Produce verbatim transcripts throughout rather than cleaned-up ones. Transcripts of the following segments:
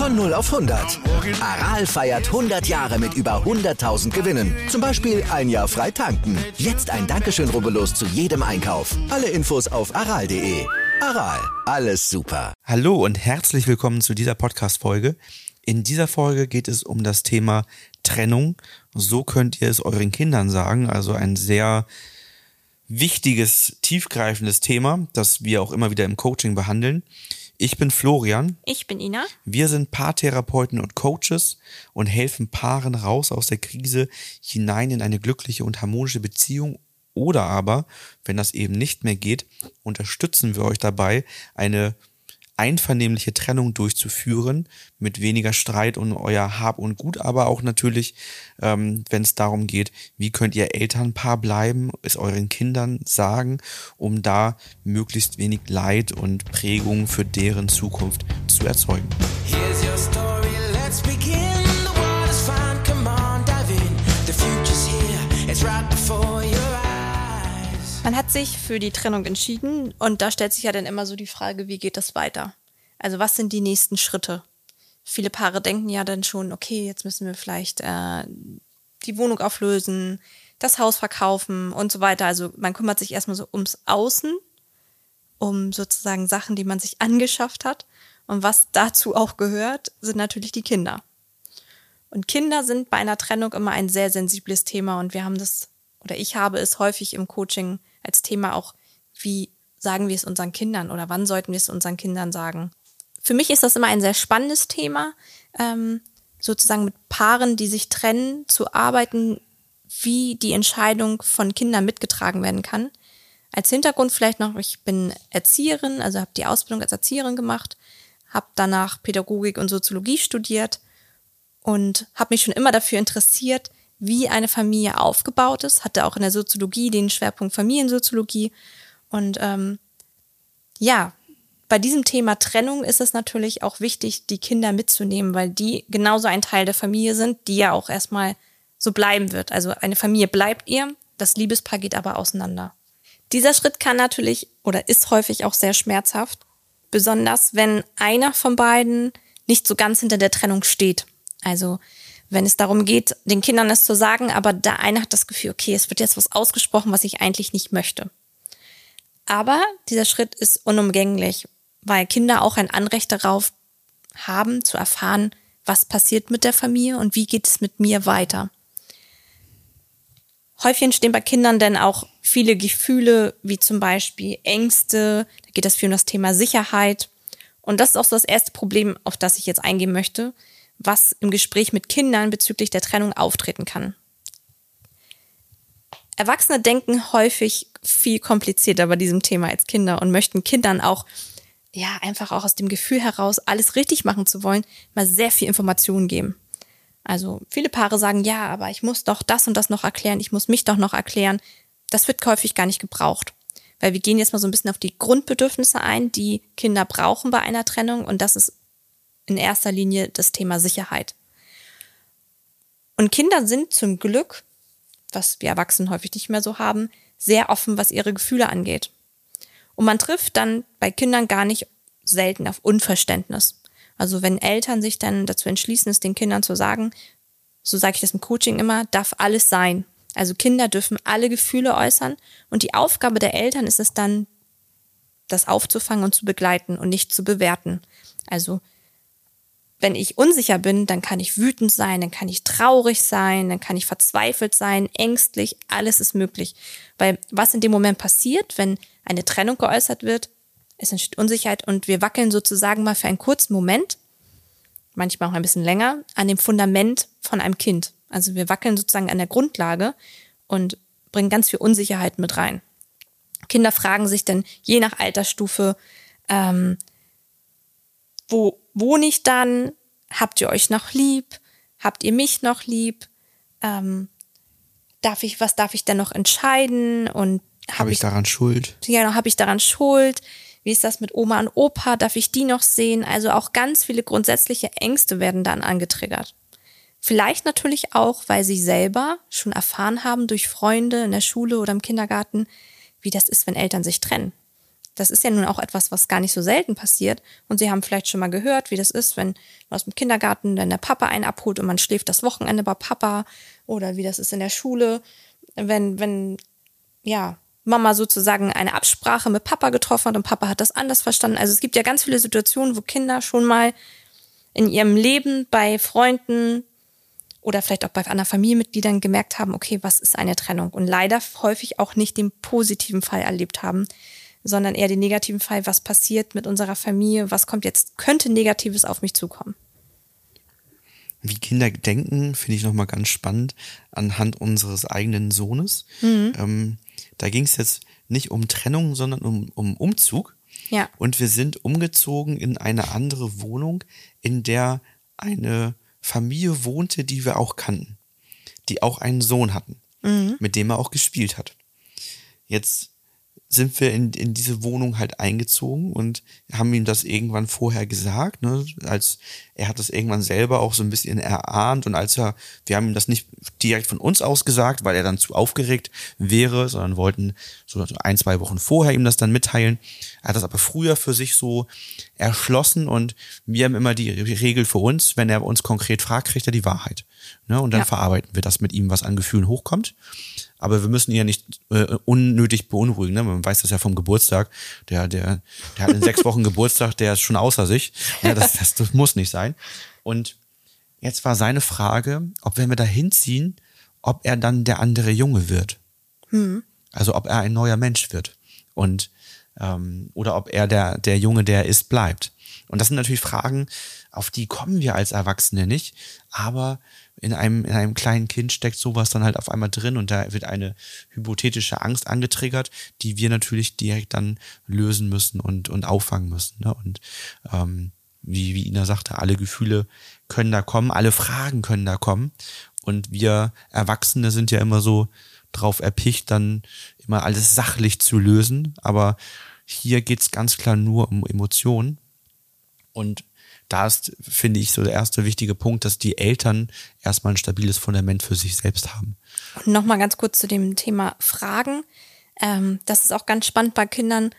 Von null auf hundert. Aral feiert hundert Jahre mit über hunderttausend Gewinnen. Zum Beispiel ein Jahr frei tanken. Jetzt ein Dankeschön, rubbellos zu jedem Einkauf. Alle Infos auf aral punkt de. Aral, alles super. Hallo und herzlich willkommen zu dieser Podcast-Folge. In dieser Folge geht es um das Thema Trennung. So könnt ihr es euren Kindern sagen. Also ein sehr wichtiges, tiefgreifendes Thema, das wir auch immer wieder im Coaching behandeln. Ich bin Florian. Ich bin Ina. Wir sind Paartherapeuten und Coaches und helfen Paaren raus aus der Krise hinein in eine glückliche und harmonische Beziehung. Oder aber, wenn das eben nicht mehr geht, unterstützen wir euch dabei, eine einvernehmliche Trennung durchzuführen, mit weniger Streit um euer Hab und Gut, aber auch natürlich, ähm, wenn es darum geht, wie könnt ihr Elternpaar bleiben, es euren Kindern sagen, um da möglichst wenig Leid und Prägung für deren Zukunft zu erzeugen. Here's your story, let's begin. The water's fine, come on, dive in. The future's here, it's right before your eyes. Man hat sich für die Trennung entschieden und da stellt sich ja dann immer so die Frage, wie geht das weiter? Also was sind die nächsten Schritte? Viele Paare denken ja dann schon, okay, jetzt müssen wir vielleicht äh, die Wohnung auflösen, das Haus verkaufen und so weiter. Also man kümmert sich erstmal so ums Außen, um sozusagen Sachen, die man sich angeschafft hat. Und was dazu auch gehört, sind natürlich die Kinder. Und Kinder sind bei einer Trennung immer ein sehr sensibles Thema und wir haben das, oder ich habe es häufig im Coaching als Thema auch, wie sagen wir es unseren Kindern oder wann sollten wir es unseren Kindern sagen. Für mich ist das immer ein sehr spannendes Thema, ähm, sozusagen mit Paaren, die sich trennen, zu arbeiten, wie die Entscheidung von Kindern mitgetragen werden kann. Als Hintergrund vielleicht noch, ich bin Erzieherin, also habe die Ausbildung als Erzieherin gemacht, habe danach Pädagogik und Soziologie studiert und habe mich schon immer dafür interessiert, wie eine Familie aufgebaut ist, hatte auch in der Soziologie den Schwerpunkt Familiensoziologie und ähm, ja, bei diesem Thema Trennung ist es natürlich auch wichtig, die Kinder mitzunehmen, weil die genauso ein Teil der Familie sind, die ja auch erstmal so bleiben wird. Also eine Familie bleibt ihr, das Liebespaar geht aber auseinander. Dieser Schritt kann natürlich oder ist häufig auch sehr schmerzhaft, besonders wenn einer von beiden nicht so ganz hinter der Trennung steht. Also wenn es darum geht, den Kindern es zu sagen, aber der eine hat das Gefühl, okay, es wird jetzt was ausgesprochen, was ich eigentlich nicht möchte. Aber dieser Schritt ist unumgänglich, weil Kinder auch ein Anrecht darauf haben, zu erfahren, was passiert mit der Familie und wie geht es mit mir weiter. Häufig entstehen bei Kindern dann auch viele Gefühle, wie zum Beispiel Ängste, da geht es viel um das Thema Sicherheit. Und das ist auch so das erste Problem, auf das ich jetzt eingehen möchte, was im Gespräch mit Kindern bezüglich der Trennung auftreten kann. Erwachsene denken häufig viel komplizierter bei diesem Thema als Kinder und möchten Kindern auch, ja, einfach auch aus dem Gefühl heraus, alles richtig machen zu wollen, mal sehr viel Informationen geben. Also viele Paare sagen, ja, aber ich muss doch das und das noch erklären, ich muss mich doch noch erklären. Das wird häufig gar nicht gebraucht, weil wir gehen jetzt mal so ein bisschen auf die Grundbedürfnisse ein, die Kinder brauchen bei einer Trennung und das ist in erster Linie das Thema Sicherheit. Und Kinder sind zum Glück, was wir Erwachsenen häufig nicht mehr so haben, sehr offen, was ihre Gefühle angeht. Und man trifft dann bei Kindern gar nicht selten auf Unverständnis. Also wenn Eltern sich dann dazu entschließen, es den Kindern zu sagen, so sage ich das im Coaching immer, darf alles sein. Also Kinder dürfen alle Gefühle äußern und die Aufgabe der Eltern ist es dann, das aufzufangen und zu begleiten und nicht zu bewerten. Also wenn ich unsicher bin, dann kann ich wütend sein, dann kann ich traurig sein, dann kann ich verzweifelt sein, ängstlich, alles ist möglich. Weil was in dem Moment passiert, wenn eine Trennung geäußert wird, es entsteht Unsicherheit und wir wackeln sozusagen mal für einen kurzen Moment, manchmal auch ein bisschen länger, an dem Fundament von einem Kind. Also wir wackeln sozusagen an der Grundlage und bringen ganz viel Unsicherheit mit rein. Kinder fragen sich dann je nach Altersstufe, ähm, wo wohne ich dann? Habt ihr euch noch lieb? Habt ihr mich noch lieb? Ähm, darf ich, was darf ich denn noch entscheiden? Und habe hab ich, ich daran Schuld? Ja, habe ich daran Schuld? Wie ist das mit Oma und Opa? Darf ich die noch sehen? Also auch ganz viele grundsätzliche Ängste werden dann angetriggert. Vielleicht natürlich auch, weil sie selber schon erfahren haben durch Freunde in der Schule oder im Kindergarten, wie das ist, wenn Eltern sich trennen. das ist ja nun auch etwas, was gar nicht so selten passiert. Und Sie haben vielleicht schon mal gehört, wie das ist, wenn man aus dem Kindergarten dann der Papa einen abholt und man schläft das Wochenende bei Papa. Oder wie das ist in der Schule, wenn, wenn, ja, Mama sozusagen eine Absprache mit Papa getroffen hat und Papa hat das anders verstanden. Also es gibt ja ganz viele Situationen, wo Kinder schon mal in ihrem Leben bei Freunden oder vielleicht auch bei anderen Familienmitgliedern gemerkt haben, okay, was ist eine Trennung? Und leider häufig auch nicht den positiven Fall erlebt haben, sondern eher den negativen Fall, was passiert mit unserer Familie, was kommt jetzt, könnte Negatives auf mich zukommen. Wie Kinder denken, finde ich nochmal ganz spannend anhand unseres eigenen Sohnes. Mhm. Ähm, da ging es jetzt nicht um Trennung, sondern um, um Umzug. Ja. Und wir sind umgezogen in eine andere Wohnung, in der eine Familie wohnte, die wir auch kannten, die auch einen Sohn hatten, mhm. mit dem er auch gespielt hat. Jetzt sind wir in, in diese Wohnung halt eingezogen und haben ihm das irgendwann vorher gesagt, ne, als er hat das irgendwann selber auch so ein bisschen erahnt und als er, wir haben ihm das nicht direkt von uns aus gesagt, weil er dann zu aufgeregt wäre, sondern wollten so ein, zwei Wochen vorher ihm das dann mitteilen. Er hat das aber früher für sich so erschlossen und wir haben immer die Regel für uns, wenn er uns konkret fragt, kriegt er die Wahrheit. Ne, und dann ja. verarbeiten wir das mit ihm, was an Gefühlen hochkommt. Aber wir müssen ihn ja nicht äh, unnötig beunruhigen. Ne? Man weiß das ja vom Geburtstag. Der, der, der hat in sechs Wochen Geburtstag, der ist schon außer sich. Ja, das, das, das muss nicht sein. Und jetzt war seine Frage, ob wenn wir da hinziehen, ob er dann der andere Junge wird. Hm. Also ob er ein neuer Mensch wird. Und ähm, oder ob er der, der Junge, der er ist, bleibt. Und das sind natürlich Fragen, auf die kommen wir als Erwachsene nicht. Aber in einem, in einem kleinen Kind steckt sowas dann halt auf einmal drin und da wird eine hypothetische Angst angetriggert, die wir natürlich direkt dann lösen müssen und, und auffangen müssen. Ne? Und ähm, wie, wie Ina sagte, alle Gefühle können da kommen, alle Fragen können da kommen. Und wir Erwachsene sind ja immer so drauf erpicht, dann immer alles sachlich zu lösen. Aber hier geht's ganz klar nur um Emotionen. Und da ist, finde ich, so der erste wichtige Punkt, dass die Eltern erstmal ein stabiles Fundament für sich selbst haben. Und nochmal ganz kurz zu dem Thema Fragen. Ähm, das ist auch ganz spannend bei Kindern.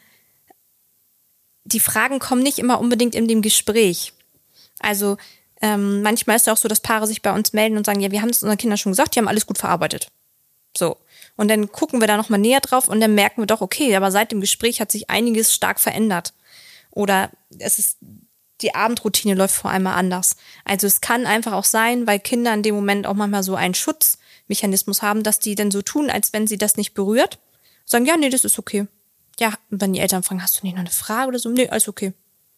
Die Fragen kommen nicht immer unbedingt in dem Gespräch. Also ähm, manchmal ist es auch so, dass Paare sich bei uns melden und sagen, ja, wir haben es unseren Kindern schon gesagt, die haben alles gut verarbeitet. So. Und dann gucken wir da nochmal näher drauf und dann merken wir doch, okay, aber seit dem Gespräch hat sich einiges stark verändert. Oder es ist die Abendroutine läuft vor allem mal anders. Also es kann einfach auch sein, weil Kinder in dem Moment auch manchmal so einen Schutzmechanismus haben, dass die dann so tun, als wenn sie das nicht berührt. Sagen, ja, nee, das ist okay. Ja, und wenn die Eltern fragen, hast du nicht noch eine Frage oder so? Nee, alles okay.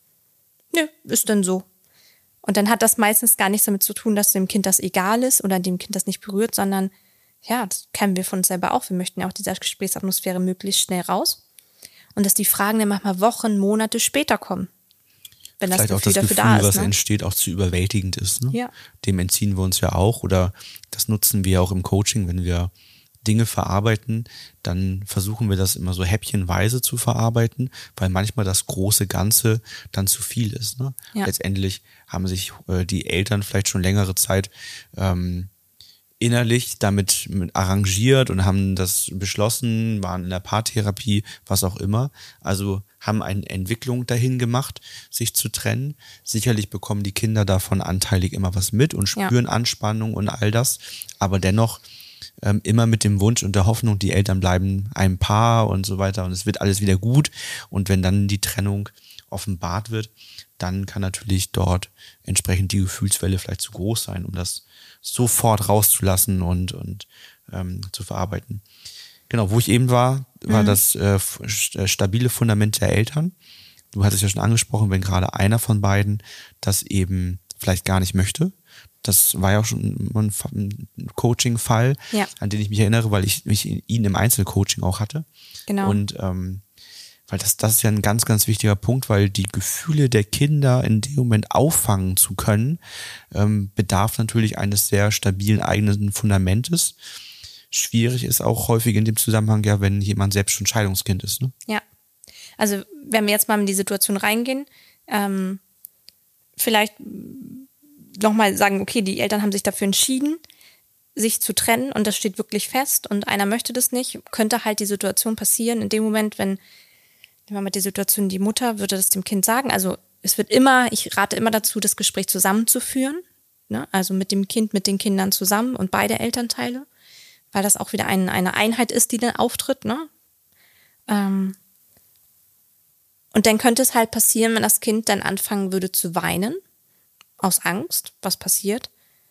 Nee, ist dann so. Und dann hat das meistens gar nichts damit zu tun, dass dem Kind das egal ist oder dem Kind das nicht berührt, sondern ja, das kennen wir von uns selber auch. Wir möchten ja auch diese Gesprächsatmosphäre möglichst schnell raus. Und dass die Fragen dann manchmal Wochen, Monate später kommen. Wenn das Vielleicht auch das Gefühl, da ist, was ne? entsteht, auch zu überwältigend ist. Ne? Ja. Dem entziehen wir uns ja auch oder das nutzen wir auch im Coaching, wenn wir Dinge verarbeiten, dann versuchen wir das immer so häppchenweise zu verarbeiten, weil manchmal das große Ganze dann zu viel ist. Ne? Ja. Letztendlich haben sich äh, die Eltern vielleicht schon längere Zeit ähm, innerlich damit mit arrangiert und haben das beschlossen, waren in der Paartherapie, was auch immer. Also haben eine Entwicklung dahin gemacht, sich zu trennen. Sicherlich bekommen die Kinder davon anteilig immer was mit und spüren ja. Anspannung und all das. Aber dennoch ähm, immer mit dem Wunsch und der Hoffnung, die Eltern bleiben ein Paar und so weiter und es wird alles wieder gut. Und wenn dann die Trennung offenbart wird, dann kann natürlich dort entsprechend die Gefühlswelle vielleicht zu groß sein, um das sofort rauszulassen und, und ähm, zu verarbeiten. Genau, wo ich eben war, war mhm. das äh, stabile Fundament der Eltern. Du hattest ja schon angesprochen, wenn gerade einer von beiden das eben vielleicht gar nicht möchte. Das war ja auch schon ein Coaching-Fall, ja. an den ich mich erinnere, weil ich mich ihn im Einzelcoaching auch hatte. Genau. Und ähm, weil das, das ist ja ein ganz, ganz wichtiger Punkt, weil die Gefühle der Kinder in dem Moment auffangen zu können, ähm, bedarf natürlich eines sehr stabilen eigenen Fundamentes. Schwierig ist auch häufig in dem Zusammenhang, ja, wenn jemand selbst schon Scheidungskind ist. Ne? Ja, also wenn wir jetzt mal in die Situation reingehen, ähm, vielleicht nochmal sagen, okay, die Eltern haben sich dafür entschieden, sich zu trennen und das steht wirklich fest und einer möchte das nicht, könnte halt die Situation passieren in dem Moment, wenn nehmen wir mal die Situation, die Mutter würde das dem Kind sagen. Also es wird immer, ich rate immer dazu, das Gespräch zusammenzuführen. Ne? Also mit dem Kind, mit den Kindern zusammen und beide Elternteile. Weil das auch wieder ein, eine Einheit ist, die dann auftritt. Ne? Ähm und dann könnte es halt passieren, wenn das Kind dann anfangen würde zu weinen, aus Angst, was passiert,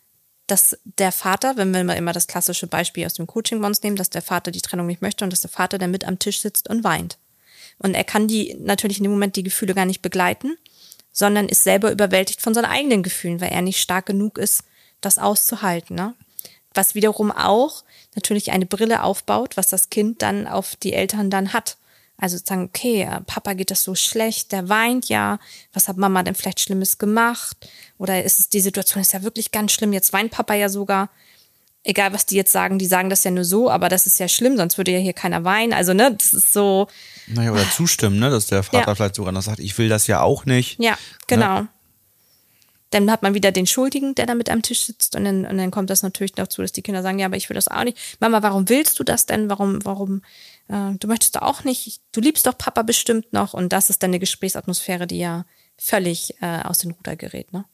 dass der Vater, wenn wir immer das klassische Beispiel aus dem Coaching bei uns nehmen, dass der Vater die Trennung nicht möchte und dass der Vater dann mit am Tisch sitzt und weint. Und er kann die natürlich in dem Moment die Gefühle gar nicht begleiten, sondern ist selber überwältigt von seinen eigenen Gefühlen, weil er nicht stark genug ist, das auszuhalten. Ne? Was wiederum auch natürlich eine Brille aufbaut, was das Kind dann auf die Eltern dann hat. Also sagen, okay, Papa geht das so schlecht, der weint ja, was hat Mama denn vielleicht Schlimmes gemacht? Oder ist es, die Situation ist ja wirklich ganz schlimm, jetzt weint Papa ja sogar. Egal, was die jetzt sagen, die sagen das ja nur so, aber das ist ja schlimm, sonst würde ja hier keiner weinen. Also, ne, das ist so. Naja, oder zustimmen, ne, dass der Vater Ja. vielleicht sogar noch sagt, ich will das ja auch nicht. Ja, genau. Ne? Dann hat man wieder den Schuldigen, der da mit am Tisch sitzt und dann, und dann kommt das natürlich dazu, dass die Kinder sagen, ja, aber ich will das auch nicht. Mama, warum willst du das denn? Warum, warum, äh, du möchtest doch auch nicht, du liebst doch Papa bestimmt noch. Und das ist dann eine Gesprächsatmosphäre, die ja völlig äh, aus den Ruder gerät, ne?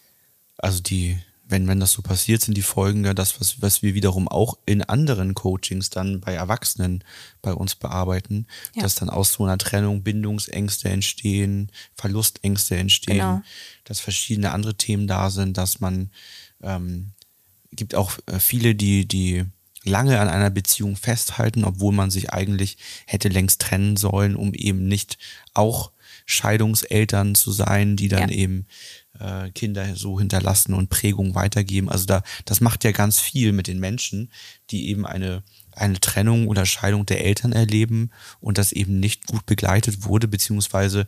Also die, wenn, wenn das so passiert, sind die Folgen ja das, was, was wir wiederum auch in anderen Coachings dann bei Erwachsenen bei uns bearbeiten, Ja. dass dann aus so einer Trennung Bindungsängste entstehen, Verlustängste entstehen, Genau. dass verschiedene andere Themen da sind, dass man, ähm, gibt auch äh, viele, die, die lange an einer Beziehung festhalten, obwohl man sich eigentlich hätte längst trennen sollen, um eben nicht auch Scheidungseltern zu sein, die dann Ja. eben äh, Kinder so hinterlassen und Prägung weitergeben. Also da, das macht ja ganz viel mit den Menschen, die eben eine eine Trennung oder Scheidung der Eltern erleben und das eben nicht gut begleitet wurde, beziehungsweise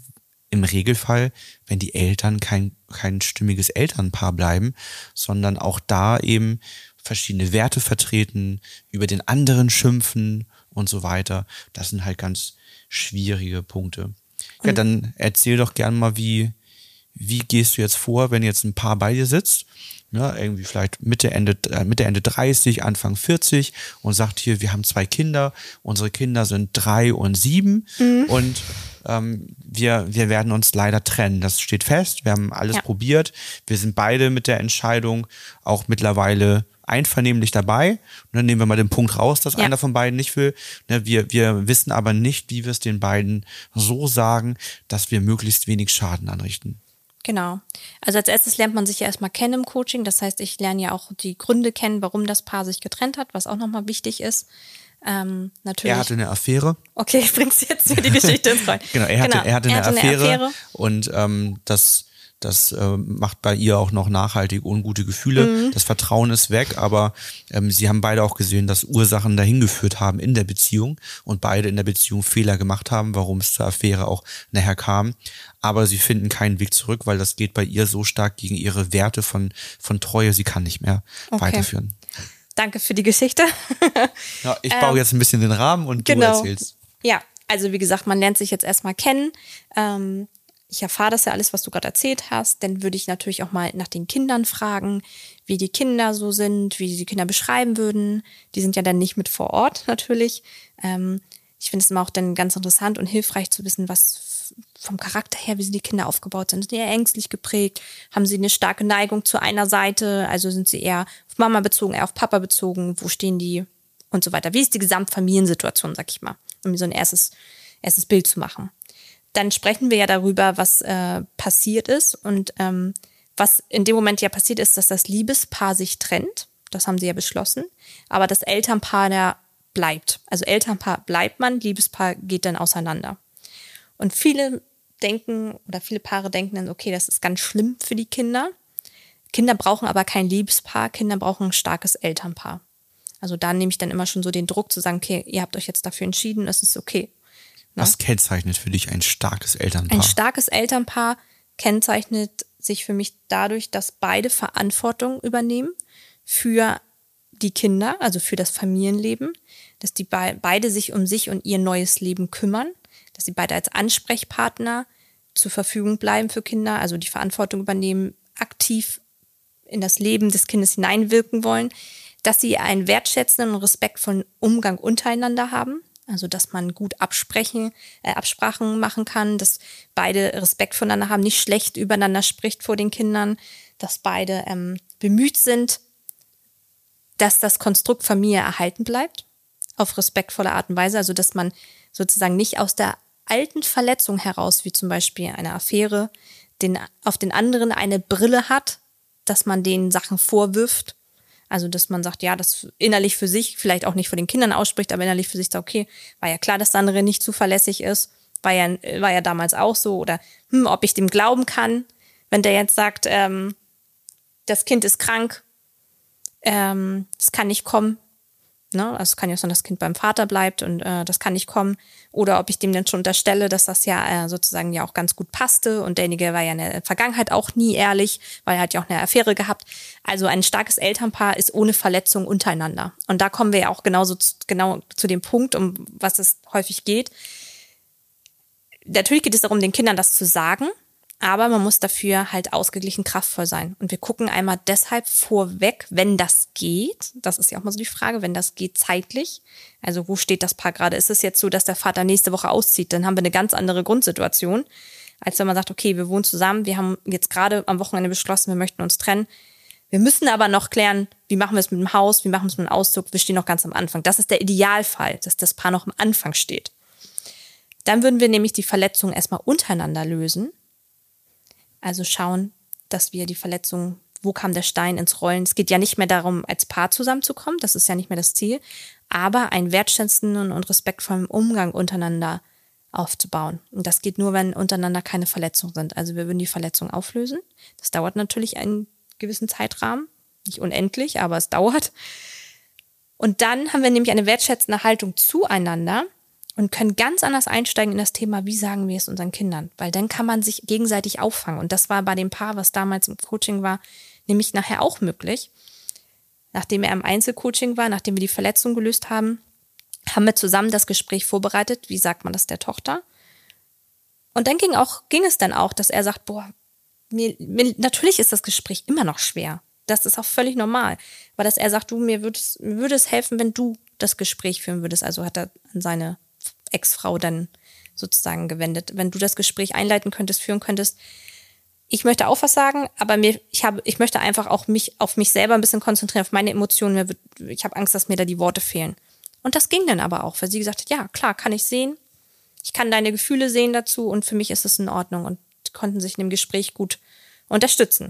im Regelfall, wenn die Eltern kein kein stimmiges Elternpaar bleiben, sondern auch da eben verschiedene Werte vertreten, über den anderen schimpfen und so weiter. Das sind halt ganz schwierige Punkte. Ja, dann erzähl doch gern mal, wie, wie gehst du jetzt vor, wenn jetzt ein Paar bei dir sitzt, ne, irgendwie vielleicht Mitte, Ende, äh, Mitte, Ende dreißig, Anfang vierzig und sagt hier, wir haben zwei Kinder, unsere Kinder sind drei und sieben und ähm, wir, wir werden uns leider trennen. Das steht fest, wir haben alles Ja. probiert, wir sind beide mit der Entscheidung auch mittlerweile einvernehmlich dabei. Und dann nehmen wir mal den Punkt raus, dass Ja. einer von beiden nicht will. Ne, wir, wir wissen aber nicht, wie wir es den beiden so sagen, dass wir möglichst wenig Schaden anrichten. Genau. Also als erstes lernt man sich ja erstmal kennen im Coaching. Das heißt, ich lerne ja auch die Gründe kennen, warum das Paar sich getrennt hat, was auch nochmal wichtig ist. Ähm, natürlich. Er hatte eine Affäre. Okay, ich bring's jetzt für die Geschichte ins Rollen. Genau, er hatte, Genau, er hatte, eine, eine Affäre, Affäre. und ähm, das, das äh, macht bei ihr auch noch nachhaltig ungute Gefühle. Mhm. Das Vertrauen ist weg, aber ähm, sie haben beide auch gesehen, dass Ursachen dahin geführt haben in der Beziehung und beide in der Beziehung Fehler gemacht haben, warum es zur Affäre auch nachher kam. Aber sie finden keinen Weg zurück, weil das geht bei ihr so stark gegen ihre Werte von, von Treue. Sie kann nicht mehr Okay. weiterführen. Danke für die Geschichte. Ja, ich baue jetzt ein bisschen den Rahmen und du Genau. erzählst. Ja, also wie gesagt, man lernt sich jetzt erstmal kennen. Ähm, ich erfahre das ja alles, was du gerade erzählt hast. Dann würde ich natürlich auch mal nach den Kindern fragen, wie die Kinder so sind, wie die Kinder beschreiben würden. Die sind ja dann nicht mit vor Ort natürlich. Ähm, ich finde es immer auch dann ganz interessant und hilfreich zu wissen, was vom Charakter her, wie sind die Kinder aufgebaut sind. Sind die eher ängstlich geprägt? Haben sie eine starke Neigung zu einer Seite? Also sind sie eher auf Mama bezogen, eher auf Papa bezogen? Wo stehen die? Und so weiter. Wie ist die Gesamtfamiliensituation, sag ich mal, um mir so ein erstes, erstes Bild zu machen. Dann sprechen wir ja darüber, was äh, passiert ist. Und ähm, was in dem Moment ja passiert ist, dass das Liebespaar sich trennt. Das haben sie ja beschlossen. Aber das Elternpaar da bleibt. Also Elternpaar bleibt man, Liebespaar geht dann auseinander. Und viele denken oder viele Paare denken dann, okay, das ist ganz schlimm für die Kinder. Kinder brauchen aber kein Liebespaar, Kinder brauchen ein starkes Elternpaar. Also da nehme ich dann immer schon so den Druck zu sagen, okay, ihr habt euch jetzt dafür entschieden, das ist okay. Ne? Was kennzeichnet für dich ein starkes Elternpaar? Ein starkes Elternpaar kennzeichnet sich für mich dadurch, dass beide Verantwortung übernehmen für die Kinder, also für das Familienleben, dass die be- beide sich um sich und ihr neues Leben kümmern, dass sie beide als Ansprechpartner zur Verfügung bleiben für Kinder, also die Verantwortung übernehmen, aktiv in das Leben des Kindes hineinwirken wollen, dass sie einen wertschätzenden und respektvollen Umgang untereinander haben. Also, dass man gut absprechen, äh, Absprachen machen kann, dass beide Respekt voneinander haben, nicht schlecht übereinander spricht vor den Kindern, dass beide ähm, bemüht sind, dass das Konstrukt Familie erhalten bleibt, auf respektvolle Art und Weise. Also, dass man sozusagen nicht aus der alten Verletzung heraus, wie zum Beispiel eine Affäre, den, auf den anderen eine Brille hat, dass man denen Sachen vorwirft. Also, dass man sagt, ja, das innerlich für sich, vielleicht auch nicht vor den Kindern ausspricht, aber innerlich für sich sagt, okay, war ja klar, dass der andere nicht zuverlässig ist, war ja, war ja damals auch so. Oder hm, ob ich dem glauben kann, wenn der jetzt sagt, ähm, das Kind ist krank, ähm, es kann nicht kommen. Ne? Also es kann ja sein, dass das Kind beim Vater bleibt und äh, das kann nicht kommen. Oder ob ich dem dann schon unterstelle, dass das ja äh, sozusagen ja auch ganz gut passte und derjenige war ja in der Vergangenheit auch nie ehrlich, weil er hat ja auch eine Affäre gehabt. Also ein starkes Elternpaar ist ohne Verletzung untereinander. Und da kommen wir ja auch genauso zu, genau zu dem Punkt, um was es häufig geht. Natürlich geht es darum, den Kindern das zu sagen, aber man muss dafür halt ausgeglichen kraftvoll sein. Und wir gucken einmal deshalb vorweg, wenn das geht, das ist ja auch mal so die Frage, wenn das geht zeitlich, also wo steht das Paar gerade? Ist es jetzt so, dass der Vater nächste Woche auszieht? Dann haben wir eine ganz andere Grundsituation, als wenn man sagt, okay, wir wohnen zusammen, wir haben jetzt gerade am Wochenende beschlossen, wir möchten uns trennen. Wir müssen aber noch klären, wie machen wir es mit dem Haus, wie machen wir es mit dem Auszug, wir stehen noch ganz am Anfang. Das ist der Idealfall, dass das Paar noch am Anfang steht. Dann würden wir nämlich die Verletzung erstmal untereinander lösen. Also schauen, dass wir die Verletzung, wo kam der Stein ins Rollen? Es geht ja nicht mehr darum, als Paar zusammenzukommen, das ist ja nicht mehr das Ziel, aber einen wertschätzenden und respektvollen Umgang untereinander aufzubauen. Und das geht nur, wenn untereinander keine Verletzungen sind. Also wir würden die Verletzung auflösen. Das dauert natürlich einen gewissen Zeitrahmen, nicht unendlich, aber es dauert. Und dann haben wir nämlich eine wertschätzende Haltung zueinander und können ganz anders einsteigen in das Thema, wie sagen wir es unseren Kindern? Weil dann kann man sich gegenseitig auffangen. Und das war bei dem Paar, was damals im Coaching war, nämlich nachher auch möglich. Nachdem er im Einzelcoaching war, nachdem wir die Verletzung gelöst haben, haben wir zusammen das Gespräch vorbereitet. Wie sagt man das der Tochter? Und dann ging auch, ging es dann auch, dass er sagt, boah, mir, mir, natürlich ist das Gespräch immer noch schwer. Das ist auch völlig normal. Aber dass er sagt, du, mir würde es, mir würde es helfen, wenn du das Gespräch führen würdest. Also hat er an seine Ex-Frau dann sozusagen gewendet. Wenn du das Gespräch einleiten könntest, führen könntest. Ich möchte auch was sagen, aber mir, ich habe, ich möchte einfach auch mich auf mich selber ein bisschen konzentrieren, auf meine Emotionen. Ich habe Angst, dass mir da die Worte fehlen. Und das ging dann aber auch, weil sie gesagt hat, ja, klar, kann ich sehen. Ich kann deine Gefühle sehen dazu und für mich ist es in Ordnung und konnten sich in dem Gespräch gut unterstützen.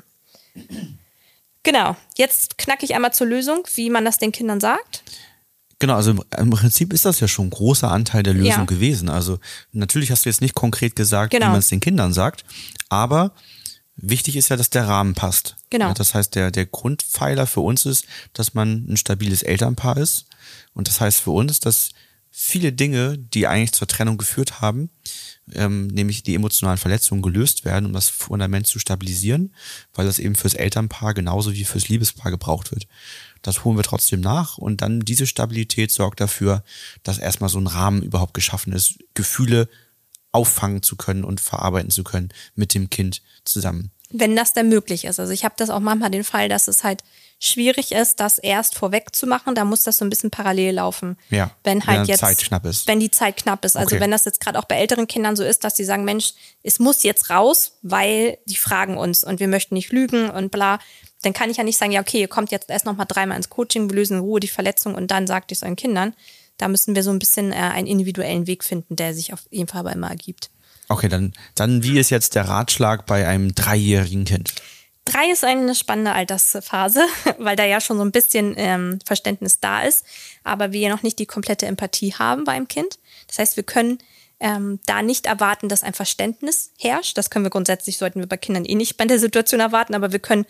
Genau, jetzt knacke ich einmal zur Lösung, wie man das den Kindern sagt. Genau, also im Prinzip ist das ja schon ein großer Anteil der Lösung Ja. gewesen. Also natürlich hast du jetzt nicht konkret gesagt, Genau. wie man es den Kindern sagt, aber wichtig ist ja, dass der Rahmen passt. Genau. Ja, das heißt, der, der Grundpfeiler für uns ist, dass man ein stabiles Elternpaar ist. Und das heißt für uns, dass viele Dinge, die eigentlich zur Trennung geführt haben, ähm, nämlich die emotionalen Verletzungen gelöst werden, um das Fundament zu stabilisieren, weil das eben fürs Elternpaar genauso wie fürs Liebespaar gebraucht wird. Das holen wir trotzdem nach und dann diese Stabilität sorgt dafür, dass erstmal so ein Rahmen überhaupt geschaffen ist, Gefühle auffangen zu können und verarbeiten zu können mit dem Kind zusammen. Wenn das denn möglich ist. Also ich habe das auch manchmal den Fall, dass es halt schwierig ist, das erst vorweg zu machen. Da muss das so ein bisschen parallel laufen. Ja, wenn halt wenn jetzt Zeit knapp ist. Wenn die Zeit knapp ist. Also Okay. wenn das jetzt gerade auch bei älteren Kindern so ist, dass die sagen, Mensch, es muss jetzt raus, weil die fragen uns und wir möchten nicht lügen und bla. Dann kann ich ja nicht sagen, ja okay, ihr kommt jetzt erst noch mal dreimal ins Coaching, wir lösen in Ruhe die Verletzung und dann sagt ihr es euren Kindern. Da müssen wir so ein bisschen äh, einen individuellen Weg finden, der sich auf jeden Fall aber immer ergibt. Okay, dann, dann wie ist jetzt der Ratschlag bei einem dreijährigen Kind? Drei ist eine spannende Altersphase, weil da ja schon so ein bisschen ähm, Verständnis da ist, aber wir ja noch nicht die komplette Empathie haben bei einem Kind. Das heißt, wir können ähm, da nicht erwarten, dass ein Verständnis herrscht. Das können wir grundsätzlich, sollten wir bei Kindern eh nicht bei der Situation erwarten, aber wir können,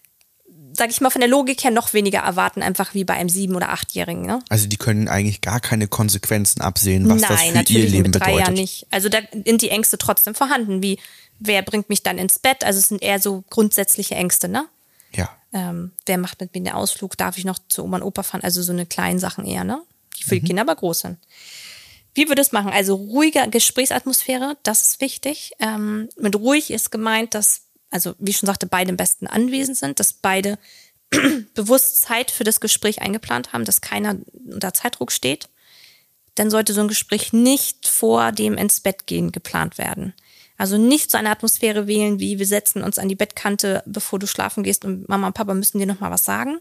sag ich mal, von der Logik her noch weniger erwarten, einfach wie bei einem Sieben- oder Achtjährigen. Ne? Also die können eigentlich gar keine Konsequenzen absehen, was Nein, das für ihr natürlich Leben mit drei bedeutet. Jahren nicht. Also da sind die Ängste trotzdem vorhanden, wie wer bringt mich dann ins Bett? Also es sind eher so grundsätzliche Ängste, ne? Ja. Ähm, wer macht mit mir den Ausflug? Darf ich noch zu Oma und Opa fahren? Also so eine kleinen Sachen eher, ne? Die für die Kinder aber groß sind. Wie würde es machen? Also ruhige Gesprächsatmosphäre, das ist wichtig. Ähm, mit ruhig ist gemeint, dass, also wie ich schon sagte, beide im besten anwesend sind, dass beide bewusst Zeit für das Gespräch eingeplant haben, dass keiner unter Zeitdruck steht. dann sollte so ein Gespräch nicht vor dem ins Bett gehen geplant werden. Also nicht so eine Atmosphäre wählen, wie wir setzen uns an die Bettkante, bevor du schlafen gehst und Mama und Papa müssen dir nochmal was sagen.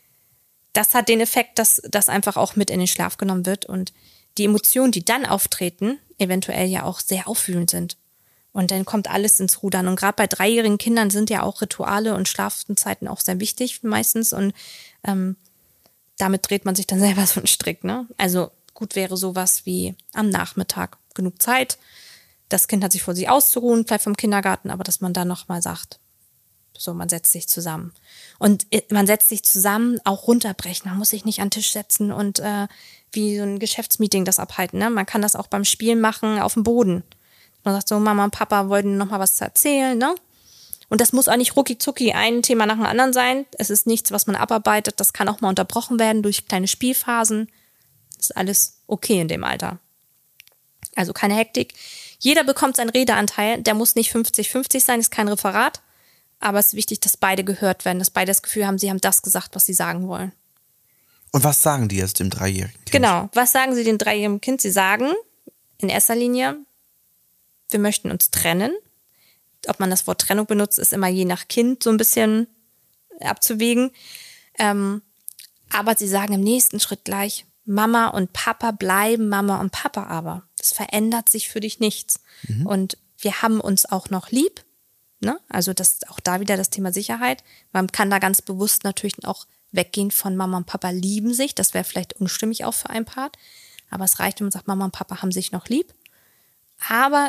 Das hat den Effekt, dass das einfach auch mit in den Schlaf genommen wird und die Emotionen, die dann auftreten, eventuell ja auch sehr aufwühlend sind. Und dann kommt alles ins Rudern. Und gerade bei dreijährigen Kindern sind ja auch Rituale und Schlafzeiten auch sehr wichtig meistens. Und ähm, damit dreht man sich dann selber so einen Strick. Ne? Also gut wäre sowas wie am Nachmittag genug Zeit. Das Kind hat sich vor, sich auszuruhen, vielleicht vom Kindergarten, aber dass man dann nochmal sagt, so, man setzt sich zusammen. Und man setzt sich zusammen, auch runterbrechen. Man muss sich nicht an den Tisch setzen und äh, wie so ein Geschäftsmeeting das abhalten. Ne? Man kann das auch beim Spielen machen auf dem Boden. Man sagt so, Mama und Papa wollten noch mal was erzählen. Ne? Und das muss auch nicht rucki-zucki ein Thema nach dem anderen sein. Es ist nichts, was man abarbeitet. Das kann auch mal unterbrochen werden durch kleine Spielphasen. Das ist alles okay in dem Alter. Also keine Hektik. Jeder bekommt seinen Redeanteil. Der muss nicht fünfzig fünfzig sein, ist kein Referat. Aber es ist wichtig, dass beide gehört werden, dass beide das Gefühl haben, sie haben das gesagt, was sie sagen wollen. Und was sagen die jetzt dem dreijährigen Kind? Genau, was sagen sie dem dreijährigen Kind? Sie sagen in erster Linie, wir möchten uns trennen. Ob man das Wort Trennung benutzt, ist immer je nach Kind so ein bisschen abzuwägen. Ähm, aber sie sagen im nächsten Schritt gleich, Mama und Papa bleiben Mama und Papa aber. Es verändert sich für dich nichts. Mhm. Und wir haben uns auch noch lieb. Ne? Also das auch da wieder das Thema Sicherheit. Man kann da ganz bewusst natürlich auch weggehen von Mama und Papa lieben sich. Das wäre vielleicht unstimmig auch für einen Part. Aber es reicht, wenn man sagt, Mama und Papa haben sich noch lieb. Aber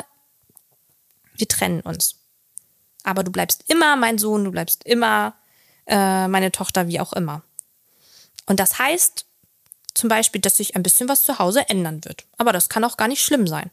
wir trennen uns. Aber du bleibst immer mein Sohn, du bleibst immer äh, meine Tochter, wie auch immer. Und das heißt zum Beispiel, dass sich ein bisschen was zu Hause ändern wird. Aber das kann auch gar nicht schlimm sein.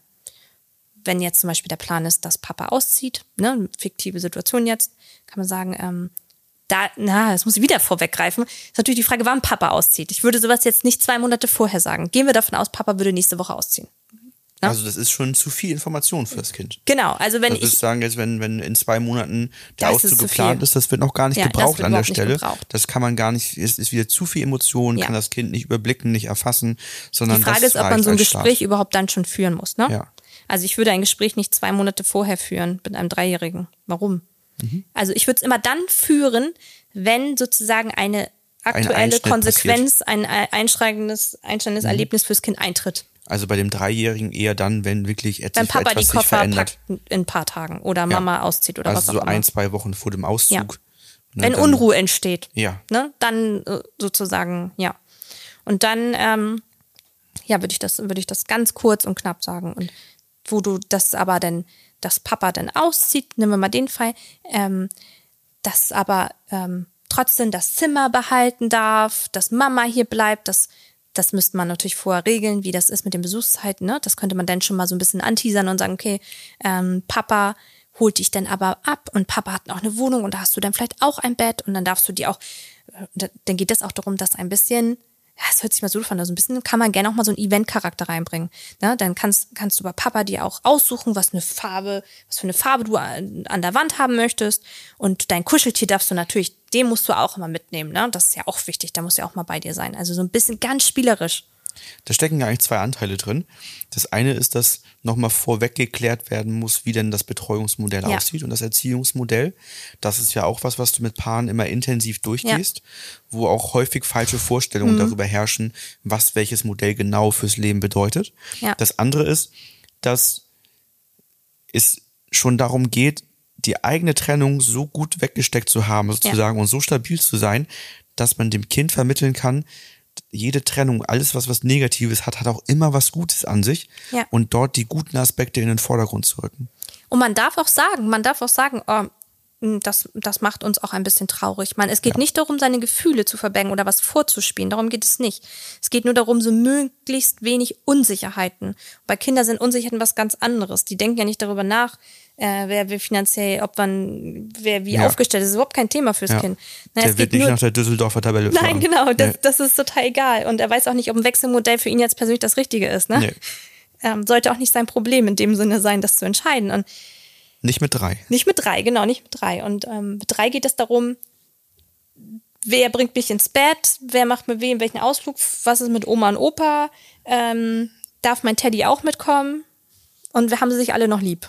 Wenn jetzt zum Beispiel der Plan ist, dass Papa auszieht, ne, fiktive Situation jetzt, kann man sagen, ähm, da, na, das muss ich wieder vorweggreifen, ist natürlich die Frage, wann Papa auszieht. Ich würde sowas jetzt nicht zwei Monate vorher sagen. Gehen wir davon aus, Papa würde nächste Woche ausziehen. Ne? Also das ist schon zu viel Information für das Kind. Genau, also wenn also ich... ich sagen jetzt, wenn, wenn in zwei Monaten der Das ist Auszug zu geplant viel. ist, das wird noch gar nicht Ja, das gebraucht wird an der überhaupt nicht Stelle. gebraucht. Das kann man gar nicht, es ist wieder zu viel Emotion, Ja. kann das Kind nicht überblicken, nicht erfassen, sondern Die Frage das ist, ob man reicht so ein als Gespräch Start. überhaupt dann schon führen muss. Ne? Ja. Also ich würde ein Gespräch nicht zwei Monate vorher führen mit einem Dreijährigen. Warum? Mhm. Also ich würde es immer dann führen, wenn sozusagen eine aktuelle Einschnitt Konsequenz, ein einschneidendes, einschneidendes Mhm. Erlebnis fürs Kind eintritt. Also bei dem Dreijährigen eher dann, wenn wirklich etwas, Wenn Papa etwas die sich Koffer verändert. packt in ein paar Tagen oder Mama auszieht oder Also was auch so immer. ein, zwei Wochen vor dem Auszug. Ja. Ne, Wenn dann- Unruhe entsteht, Ja. ne, dann äh, sozusagen, ja. Und dann, ähm, ja, würde ich das, würde ich das ganz kurz und knapp sagen. Und wo du das aber dann, dass Papa dann auszieht, nehmen wir mal den Fall, ähm, dass aber ähm, trotzdem das Zimmer behalten darf, dass Mama hier bleibt, dass das müsste man natürlich vorher regeln, wie das ist mit den Besuchszeiten. Ne? Das könnte man dann schon mal so ein bisschen anteasern und sagen, okay, ähm, Papa holt dich dann aber ab und Papa hat auch eine Wohnung und da hast du dann vielleicht auch ein Bett und dann darfst du dir auch, äh, dann geht es auch darum, dass ein bisschen, ja, es hört sich mal so an, also ein bisschen kann man gerne auch mal so einen Event-Charakter reinbringen. Ne? Dann kannst, kannst du bei Papa dir auch aussuchen, was eine Farbe, was für eine Farbe du an, an der Wand haben möchtest. Und dein Kuscheltier darfst du natürlich, den musst du auch immer mitnehmen. Ne? Das ist ja auch wichtig, da muss ja auch mal bei dir sein. Also so ein bisschen ganz spielerisch. Da stecken ja eigentlich zwei Anteile drin. Das eine ist, dass nochmal vorweg geklärt werden muss, wie denn das Betreuungsmodell Ja. aussieht und das Erziehungsmodell. Das ist ja auch was, was du mit Paaren immer intensiv durchgehst, wo auch häufig falsche Vorstellungen Mhm. darüber herrschen, was welches Modell genau fürs Leben bedeutet. Ja. Das andere ist, dass es schon darum geht, die eigene Trennung so gut weggesteckt zu haben, sozusagen, und so stabil zu sein, dass man dem Kind vermitteln kann, jede Trennung, alles was was Negatives hat, hat auch immer was Gutes an sich, Ja. und dort die guten Aspekte in den Vordergrund zu rücken. Und man darf auch sagen, man darf auch sagen, oh, das, das macht uns auch ein bisschen traurig. Man, es geht Ja. nicht darum, seine Gefühle zu verbergen oder was vorzuspielen. Darum geht es nicht. Es geht nur darum, so möglichst wenig Unsicherheiten. Bei Kindern sind Unsicherheiten was ganz anderes. Die denken ja nicht darüber nach, äh, wer wir finanziell, ob man, wer wie Ja. aufgestellt ist. Das ist überhaupt kein Thema fürs Ja. Kind. Na, Der es wird geht nicht nur, nach der Düsseldorfer Tabelle fahren. Nein, genau, das, Nee. das ist total egal. Und er weiß auch nicht, ob ein Wechselmodell für ihn jetzt persönlich das Richtige ist. Ne? Nee. Ähm, sollte auch nicht sein Problem in dem Sinne sein, das zu entscheiden. Und Nicht mit drei. nicht mit drei, genau, nicht mit drei. Und ähm, mit drei geht es darum, wer bringt mich ins Bett, wer macht mit wem welchen Ausflug, was ist mit Oma und Opa, ähm, darf mein Teddy auch mitkommen und wir haben sie sich alle noch lieb.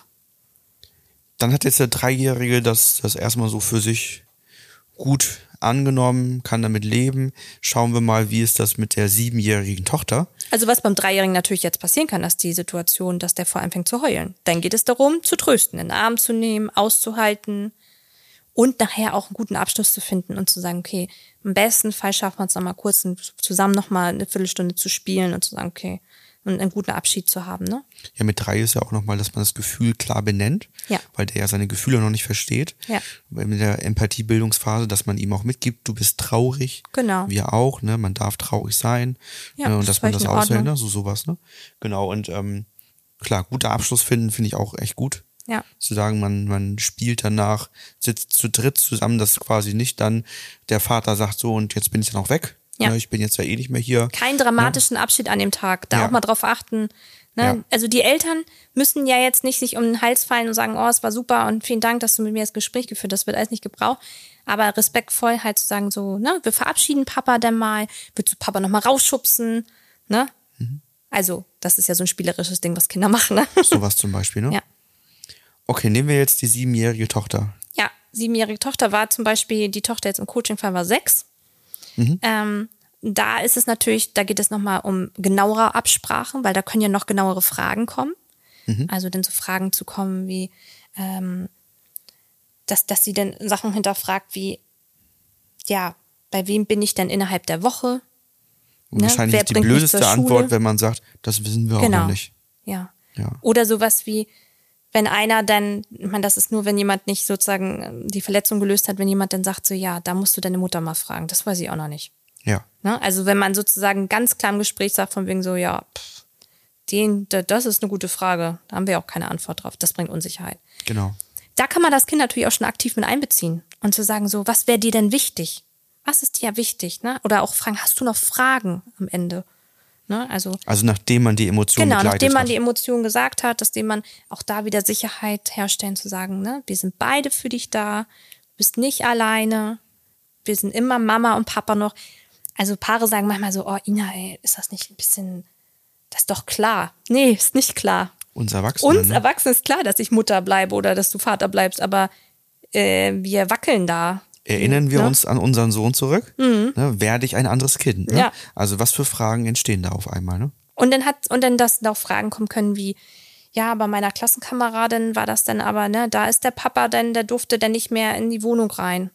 Dann hat jetzt der Dreijährige das, das erstmal so für sich gut angenommen, kann damit leben. Schauen wir mal, wie ist das mit der siebenjährigen Tochter? Also was beim Dreijährigen natürlich jetzt passieren kann, ist die Situation, dass der vor anfängt zu heulen. Dann geht es darum, zu trösten, in den Arm zu nehmen, auszuhalten und nachher auch einen guten Abschluss zu finden und zu sagen, okay, im besten Fall schaffen wir es nochmal kurz zusammen nochmal eine Viertelstunde zu spielen und zu sagen, okay, und einen guten Abschied zu haben, ne? Ja, mit drei ist ja auch nochmal, dass man das Gefühl klar benennt, ja. weil der ja seine Gefühle noch nicht versteht. Ja. Mit der Empathiebildungsphase, dass man ihm auch mitgibt, du bist traurig. Genau. Wir auch, ne? Man darf traurig sein. Ja, ne? Und das dass man das in Ordnung. aushält, ne? So sowas, ne? Genau, und ähm, klar, guter Abschluss finden, finde ich auch echt gut. Ja. Zu sagen, man, man spielt danach, sitzt zu dritt zusammen, dass quasi nicht dann der Vater sagt so, und jetzt bin ich dann auch weg. Ja. Ne? Ich bin jetzt ja eh nicht mehr hier. Keinen dramatischen Abschied an dem Tag. Da Ja. auch mal drauf achten. Ne? Ja. Also die Eltern müssen ja jetzt nicht sich um den Hals fallen und sagen, oh, es war super und vielen Dank, dass du mit mir das Gespräch geführt hast. Das wird alles nicht gebraucht. Aber respektvoll halt zu sagen, so, ne, wir verabschieden Papa dann mal. Willst du Papa nochmal rausschubsen? Ne? Mhm. Also, das ist ja so ein spielerisches Ding, was Kinder machen. Ne? Sowas zum Beispiel, ne? Ja. Okay, nehmen wir jetzt die siebenjährige Tochter. Ja, siebenjährige Tochter war zum Beispiel, die Tochter jetzt im Coaching-Fall war sechs. Mhm. Ähm, da ist es natürlich, da geht es nochmal um genauere Absprachen, weil da können ja noch genauere Fragen kommen. Mhm. Also dann so Fragen zu kommen wie, ähm, dass, dass sie dann Sachen hinterfragt wie, ja, bei wem bin ich denn innerhalb der Woche? Und Ne? wahrscheinlich Wer ist die bringt mich blödeste zur Antwort, Schule? wenn man sagt, das wissen wir Genau. auch noch nicht. Ja. Ja. Oder sowas wie, wenn einer dann, ich meine, das ist nur, wenn jemand nicht sozusagen die Verletzung gelöst hat, wenn jemand dann sagt so, ja, da musst du deine Mutter mal fragen, das weiß ich auch noch nicht. Ja. Ne? Also wenn man sozusagen ganz klar im Gespräch sagt, von wegen so, ja, pff, den, das ist eine gute Frage, da haben wir auch keine Antwort drauf, das bringt Unsicherheit. Genau. Da kann man das Kind natürlich auch schon aktiv mit einbeziehen und zu sagen so, was wäre dir denn wichtig? Was ist dir wichtig? Ne? Oder auch fragen, hast du noch Fragen am Ende? Ne? Also Also nachdem man die Emotionen Genau, begleitet nachdem man hat. die Emotionen gesagt hat, nachdem man auch da wieder Sicherheit herstellen, zu sagen, ne, wir sind beide für dich da, du bist nicht alleine, wir sind immer Mama und Papa noch. Also Paare sagen manchmal so, oh Ina, ey, ist das nicht ein bisschen, das ist doch klar. Nee, ist nicht klar. Uns Erwachsenen. Uns ne? Erwachsenen ist klar, dass ich Mutter bleibe oder dass du Vater bleibst, aber äh, wir wackeln da. Erinnern wir Ne? uns an unseren Sohn zurück? Ne? Werde ich ein anderes Kind? Ne? Ja. Also was für Fragen entstehen da auf einmal? Ne? Und dann hat, und dann, dass da auch Fragen kommen können wie, ja, bei meiner Klassenkameradin war das dann aber, ne, da ist der Papa dann, der durfte dann nicht mehr in die Wohnung rein.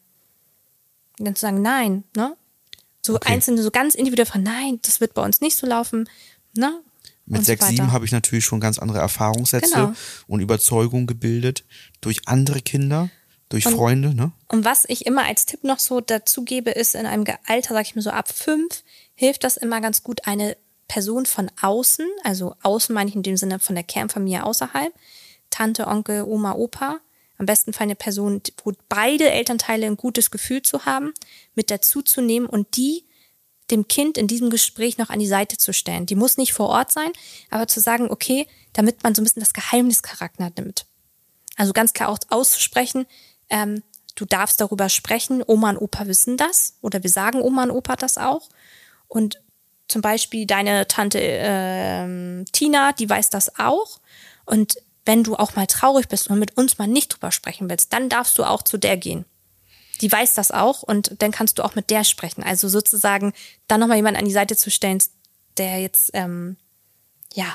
Und dann zu sagen, nein, ne? So Okay. einzelne, so ganz individuell fragen, nein, das wird bei uns nicht so laufen, ne? Mit Und so sechs, weiter. sieben habe ich natürlich schon ganz andere Erfahrungssätze Genau. und Überzeugungen gebildet durch andere Kinder, durch Freunde. Ne? Und was ich immer als Tipp noch so dazu gebe, ist in einem Alter, sag ich mir so ab fünf, hilft das immer ganz gut, eine Person von außen, also außen meine ich in dem Sinne von der Kernfamilie außerhalb, Tante, Onkel, Oma, Opa, am besten Fall eine Person, wo beide Elternteile ein gutes Gefühl zu haben, mit dazu zu nehmen und die dem Kind in diesem Gespräch noch an die Seite zu stellen. Die muss nicht vor Ort sein, aber zu sagen, okay, damit man so ein bisschen das Geheimnischarakter nimmt. Also ganz klar auch auszusprechen, ähm, du darfst darüber sprechen, Oma und Opa wissen das oder wir sagen Oma und Opa das auch. Und zum Beispiel deine Tante ähm, Tina, die weiß das auch. Und wenn du auch mal traurig bist und mit uns mal nicht drüber sprechen willst, dann darfst du auch zu der gehen. Die weiß das auch und dann kannst du auch mit der sprechen. Also sozusagen dann nochmal jemanden an die Seite zu stellen, der jetzt, ähm, ja,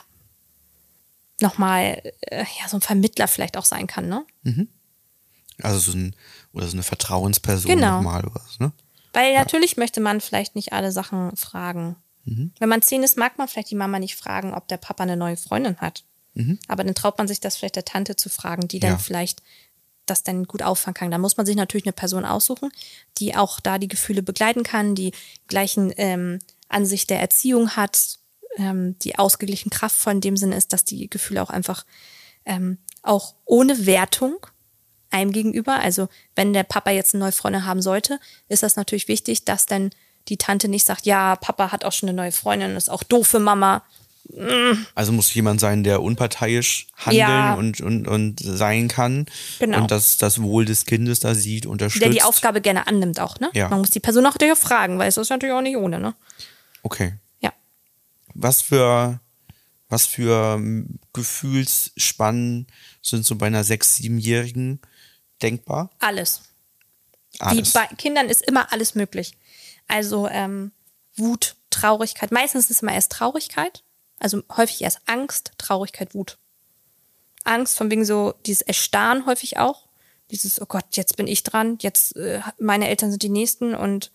nochmal äh, ja, so ein Vermittler vielleicht auch sein kann, ne? Also so ein, oder so eine Vertrauensperson Genau. nochmal oder was, ne? Weil natürlich möchte man vielleicht nicht alle Sachen fragen. Wenn man zehn ist, mag man vielleicht die Mama nicht fragen, ob der Papa eine neue Freundin hat. Aber dann traut man sich das vielleicht der Tante zu fragen, die dann Ja. vielleicht das dann gut auffangen kann. Da muss man sich natürlich eine Person aussuchen, die auch da die Gefühle begleiten kann, die gleichen ähm, Ansicht der Erziehung hat, ähm, die ausgeglichen kraftvoll in dem Sinne ist, dass die Gefühle auch einfach ähm, auch ohne Wertung einem gegenüber, also wenn der Papa jetzt eine neue Freundin haben sollte, ist das natürlich wichtig, dass dann die Tante nicht sagt, ja, Papa hat auch schon eine neue Freundin, ist auch doof für Mama. Also muss jemand sein, der unparteiisch handeln Ja. und, und, und sein kann. Genau. Und das, das Wohl des Kindes da sieht, unterstützt. Der die Aufgabe gerne annimmt auch, ne? Ja. Man muss die Person auch natürlich fragen, weil es ist natürlich auch nicht ohne, ne? Okay. Ja. Was für, Was für ähm, Gefühlsspannen sind so bei einer sechs-, siebenjährigen denkbar? Alles. Alles. Wie bei Kindern ist immer alles möglich. Also ähm, Wut, Traurigkeit. Meistens ist es immer erst Traurigkeit. Also häufig erst Angst, Traurigkeit, Wut. Angst von wegen so dieses Erstarren häufig auch. Dieses, oh Gott, jetzt bin ich dran, jetzt äh, meine Eltern sind die Nächsten und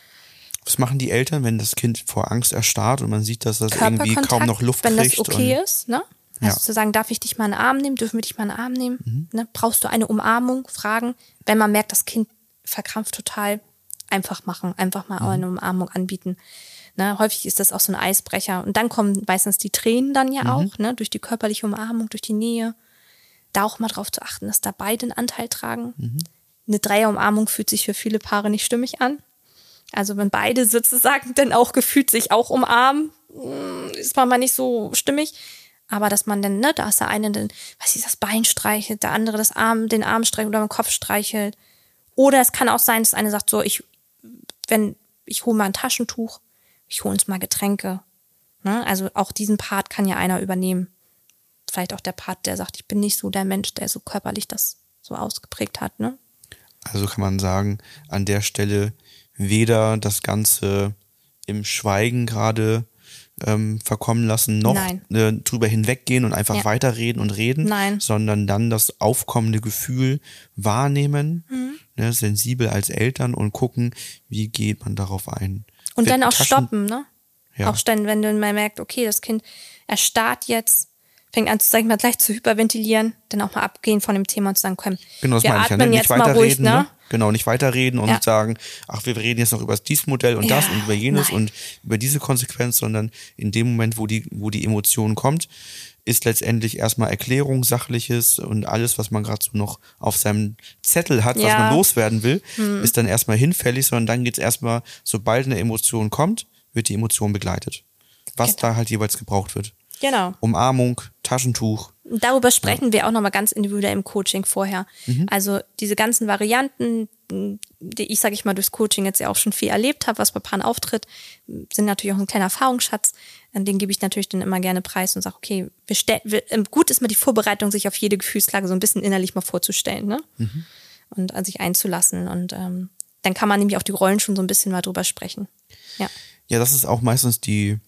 was machen die Eltern, wenn das Kind vor Angst erstarrt und man sieht, dass das irgendwie kaum noch Luft wenn kriegt? Wenn das okay und, ist, ne? Also ja. zu sagen, darf ich dich mal in den Arm nehmen? Dürfen wir dich mal in den Arm nehmen? Mhm. Ne? Brauchst du eine Umarmung? Fragen. Wenn man merkt, das Kind verkrampft total, einfach machen. Einfach mal mhm. eine Umarmung anbieten. Ne? Häufig ist das auch so ein Eisbrecher. Und dann kommen meistens die Tränen dann ja mhm. auch, ne? Durch die körperliche Umarmung, durch die Nähe. Da auch mal drauf zu achten, dass da beide einen Anteil tragen. Mhm. Eine Dreierumarmung fühlt sich für viele Paare nicht stimmig an. Also wenn beide sozusagen dann auch gefühlt sich auch umarmen, ist manchmal nicht so stimmig. Aber dass man dann, ne, da ist der eine, dann, weiß ich, das Bein streichelt, der andere das Arm, den Arm streichelt oder den Kopf streichelt. Oder es kann auch sein, dass eine sagt so, ich, wenn, ich hole mal ein Taschentuch, ich hole uns mal Getränke. Ne? Also auch diesen Part kann ja einer übernehmen. Vielleicht auch der Part, der sagt, ich bin nicht so der Mensch, der so körperlich das so ausgeprägt hat, ne? Also kann man sagen, an der Stelle weder das Ganze im Schweigen gerade ähm, verkommen lassen, noch äh, drüber hinweggehen und einfach ja. weiterreden und reden, Nein. sondern dann das aufkommende Gefühl wahrnehmen, mhm. ne, sensibel als Eltern und gucken, wie geht man darauf ein. Und Wird dann auch Taschen- stoppen, ne? Ja. Auch dann, wenn du mal merkt, okay, das Kind erstarrt jetzt, fängt an, sag ich mal, gleich zu hyperventilieren, dann auch mal abgehen von dem Thema und zu sagen, komm, Genau, das wir meine ich ja, atmen ne? jetzt Nicht mal ruhig, weiterreden, ne? ne? Genau, nicht weiterreden und Ja. sagen, ach, wir reden jetzt noch über dieses Modell und Ja, das und über jenes nein. und über diese Konsequenz, sondern in dem Moment, wo die, wo die Emotion kommt, ist letztendlich erstmal Erklärung, Sachliches und alles, was man gerade so noch auf seinem Zettel hat, was Ja. man loswerden will, Hm. ist dann erstmal hinfällig, sondern dann geht es erstmal, sobald eine Emotion kommt, wird die Emotion begleitet. Was Genau. da halt jeweils gebraucht wird. Genau. Umarmung, Taschentuch. Darüber sprechen ja. wir auch nochmal ganz individuell im Coaching vorher. Mhm. Also diese ganzen Varianten, die ich, sage ich mal, durchs Coaching jetzt ja auch schon viel erlebt habe, was bei Paaren auftritt, sind natürlich auch ein kleiner Erfahrungsschatz. Den gebe ich natürlich dann immer gerne preis und sage, okay, wir stell, wir, gut ist mal die Vorbereitung, sich auf jede Gefühlslage so ein bisschen innerlich mal vorzustellen, ne? Mhm. Und an sich einzulassen. Und ähm, dann kann man nämlich auch die Rollen schon so ein bisschen mal drüber sprechen. Ja, ja, das ist auch meistens die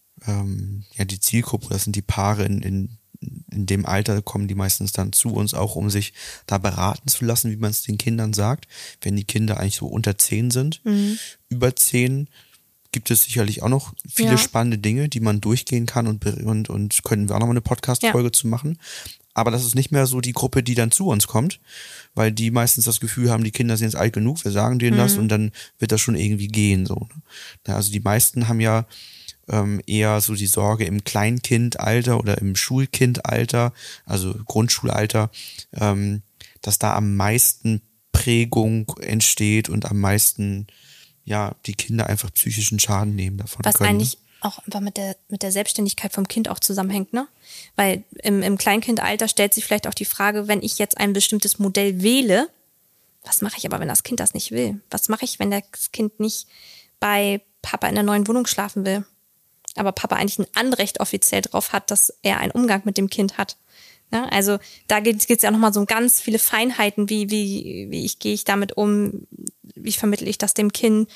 ähm, ja die Zielgruppe, das sind die Paare in, in, in dem Alter, kommen die meistens dann zu uns auch, um sich da beraten zu lassen, wie man es den Kindern sagt, wenn die Kinder eigentlich so unter zehn sind. Mhm. Über zehn gibt es sicherlich auch noch viele ja. spannende Dinge, die man durchgehen kann und, und, und können wir auch noch mal eine Podcast-Folge ja. zu machen. Aber das ist nicht mehr so die Gruppe, die dann zu uns kommt, weil die meistens das Gefühl haben, die Kinder sind jetzt alt genug, wir sagen denen mhm. das und dann wird das schon irgendwie gehen. So, ne? Ja, also die meisten haben ja ähm, eher so die Sorge im Kleinkindalter oder im Schulkindalter, also Grundschulalter, ähm, dass da am meisten Prägung entsteht und am meisten ja die Kinder einfach psychischen Schaden nehmen davon. Was können. eigentlich auch einfach mit der mit der Selbstständigkeit vom Kind auch zusammenhängt, ne? Weil im, im Kleinkindalter stellt sich vielleicht auch die Frage, wenn ich jetzt ein bestimmtes Modell wähle, was mache ich aber, wenn das Kind das nicht will? Was mache ich, wenn das Kind nicht bei Papa in der neuen Wohnung schlafen will? Aber Papa eigentlich ein Anrecht offiziell drauf hat, dass er einen Umgang mit dem Kind hat. Ja, also da geht es ja nochmal so um ganz viele Feinheiten, wie, wie, wie ich gehe ich damit um, wie vermittle ich das dem Kind.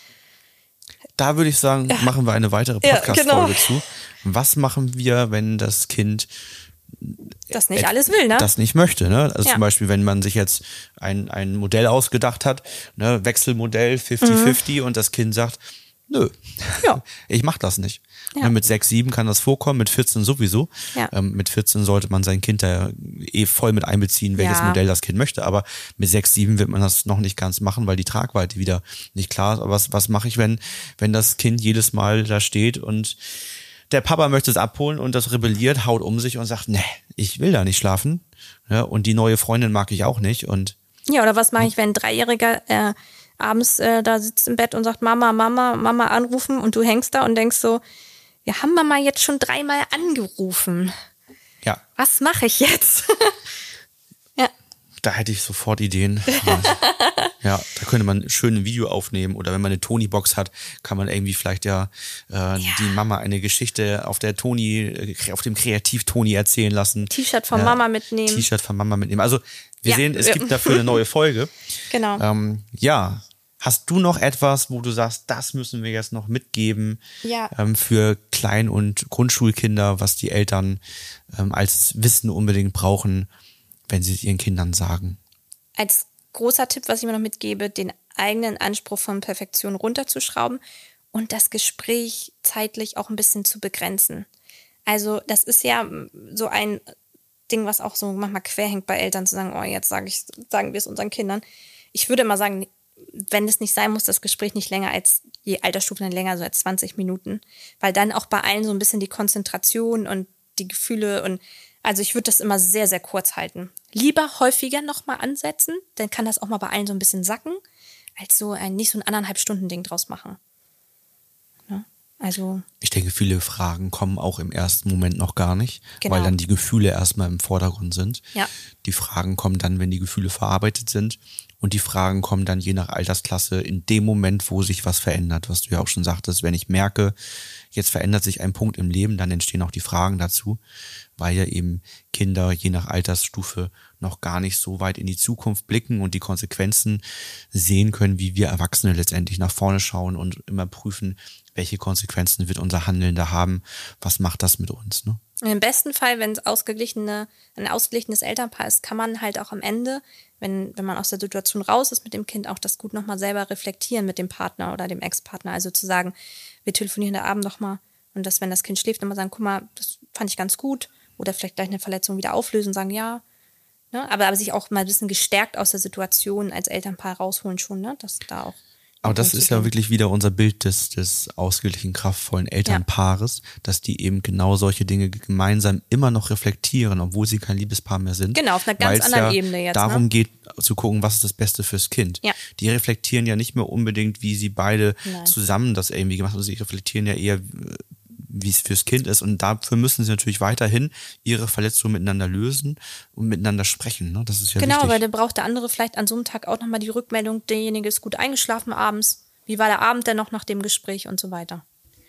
Da würde ich sagen, ja. machen wir eine weitere Podcast-Folge ja, genau. zu. Was machen wir, wenn das Kind das nicht alles will, ne? Das nicht möchte, ne? Also ja. zum Beispiel, wenn man sich jetzt ein, ein Modell ausgedacht hat, ne, Wechselmodell fifty fifty mhm. und das Kind sagt, nö, ja. ich mach das nicht. Ja. Mit sechs, sieben kann das vorkommen, mit vierzehn sowieso. Ja. Ähm, mit vierzehn sollte man sein Kind da eh voll mit einbeziehen, welches ja. Modell das Kind möchte. Aber mit sechs, sieben wird man das noch nicht ganz machen, weil die Tragweite wieder nicht klar ist. Aber was, was mache ich, wenn, wenn das Kind jedes Mal da steht und der Papa möchte es abholen und das rebelliert, haut um sich und sagt, nee, ich will da nicht schlafen. Ja, und die neue Freundin mag ich auch nicht. Und ja, oder was mache ich, wenn ein Dreijähriger äh, abends äh, da sitzt im Bett und sagt, Mama, Mama, Mama anrufen und du hängst da und denkst so, wir haben Mama jetzt schon dreimal angerufen. Ja. Was mache ich jetzt? ja. da hätte ich sofort Ideen. Ja, da könnte man schön ein Video aufnehmen oder wenn man eine Tony-Box hat, kann man irgendwie vielleicht ja, äh, ja. die Mama eine Geschichte auf der Tony, auf dem Kreativ-Tony erzählen lassen. T-Shirt von ja, Mama mitnehmen. T-Shirt von Mama mitnehmen. Also wir ja. sehen, es gibt dafür eine neue Folge. Genau. Ähm, ja, hast du noch etwas, wo du sagst, das müssen wir jetzt noch mitgeben ja. ähm, für Klein- und Grundschulkinder, was die Eltern ähm, als Wissen unbedingt brauchen, wenn sie es ihren Kindern sagen? Als großer Tipp, was ich mir noch mitgebe, den eigenen Anspruch von Perfektion runterzuschrauben und das Gespräch zeitlich auch ein bisschen zu begrenzen. Also das ist ja so ein Ding, was auch so manchmal quer hängt bei Eltern, zu sagen, oh, jetzt sag ich, sagen wir es unseren Kindern. Ich würde immer sagen, wenn es nicht sein muss, das Gespräch nicht länger als, je Altersstufe dann länger, so als zwanzig Minuten, weil dann auch bei allen so ein bisschen die Konzentration und die Gefühle und also ich würde das immer sehr, sehr kurz halten. Lieber häufiger nochmal ansetzen, dann kann das auch mal bei allen so ein bisschen sacken, als so ein, nicht so ein anderthalb Stunden Ding draus machen. Ne? Also. Ich denke, viele Fragen kommen auch im ersten Moment noch gar nicht, Genau. weil dann die Gefühle erstmal im Vordergrund sind. Ja. Die Fragen kommen dann, wenn die Gefühle verarbeitet sind. Und die Fragen kommen dann je nach Altersklasse in dem Moment, wo sich was verändert, was du ja auch schon sagtest. Wenn ich merke, jetzt verändert sich ein Punkt im Leben, dann entstehen auch die Fragen dazu, weil ja eben Kinder je nach Altersstufe noch gar nicht so weit in die Zukunft blicken und die Konsequenzen sehen können, wie wir Erwachsene letztendlich nach vorne schauen und immer prüfen, welche Konsequenzen wird unser Handeln da haben, was macht das mit uns, ne? Im besten Fall, wenn es ausgeglichene, ein ausgeglichenes Elternpaar ist, kann man halt auch am Ende, wenn, wenn man aus der Situation raus ist mit dem Kind, auch das gut nochmal selber reflektieren mit dem Partner oder dem Ex-Partner. Also zu sagen, wir telefonieren da Abend nochmal und dass, wenn das Kind schläft, nochmal sagen, guck mal, das fand ich ganz gut. Oder vielleicht gleich eine Verletzung wieder auflösen und sagen, ja. Ne? Aber, aber sich auch mal ein bisschen gestärkt aus der Situation als Elternpaar rausholen schon, ne? Dass da auch. Aber das ist ja wirklich wieder unser Bild des, des ausgeglichen, kraftvollen Elternpaares, ja. dass die eben genau solche Dinge gemeinsam immer noch reflektieren, obwohl sie kein Liebespaar mehr sind. Genau, auf einer ganz anderen ja Ebene jetzt. Darum ne? geht zu gucken, was ist das Beste fürs Kind. Ja. Die reflektieren ja nicht mehr unbedingt, wie sie beide Nein. zusammen das irgendwie gemacht haben. Sie reflektieren ja eher, wie es fürs Kind ist. Und dafür müssen sie natürlich weiterhin ihre Verletzungen miteinander lösen und miteinander sprechen. Ne? Das ist ja Genau, wichtig. weil dann braucht der andere vielleicht an so einem Tag auch nochmal die Rückmeldung, derjenige ist gut eingeschlafen abends. Wie war der Abend denn noch nach dem Gespräch und so weiter?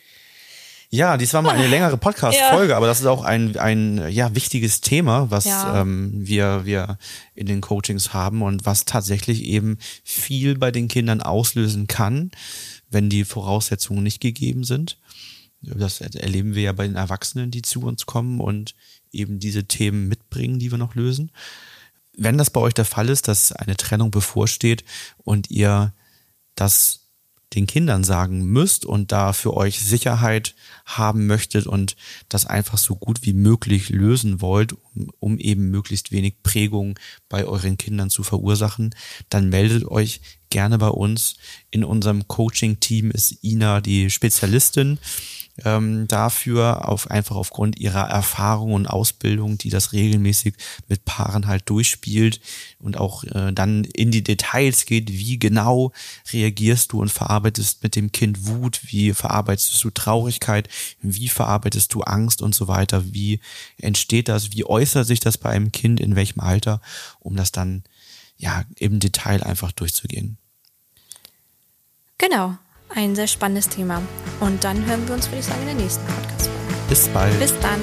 Ja, dies war mal eine längere Podcast-Folge, ja. aber das ist auch ein, ein ja, wichtiges Thema, was ja. ähm, wir, wir in den Coachings haben und was tatsächlich eben viel bei den Kindern auslösen kann, wenn die Voraussetzungen nicht gegeben sind. Das erleben wir ja bei den Erwachsenen, die zu uns kommen und eben diese Themen mitbringen, die wir noch lösen. Wenn das bei euch der Fall ist, dass eine Trennung bevorsteht und ihr das den Kindern sagen müsst und da für euch Sicherheit haben möchtet und das einfach so gut wie möglich lösen wollt, um, um eben möglichst wenig Prägung bei euren Kindern zu verursachen, dann meldet euch gerne bei uns. In unserem Coaching-Team ist Ina die Spezialistin ähm, dafür, auf einfach aufgrund ihrer Erfahrung und Ausbildung, die das regelmäßig mit Paaren halt durchspielt und auch äh, dann in die Details geht, wie genau reagierst du und verarbeitest mit dem Kind Wut, wie verarbeitest du Traurigkeit, wie verarbeitest du Angst und so weiter, wie entsteht das, wie äußert sich das bei einem Kind, in welchem Alter, um das dann ja im Detail einfach durchzugehen. Genau, ein sehr spannendes Thema. Und dann hören wir uns, würde ich sagen, in der nächsten Podcast-Folge. Bis bald. Bis dann.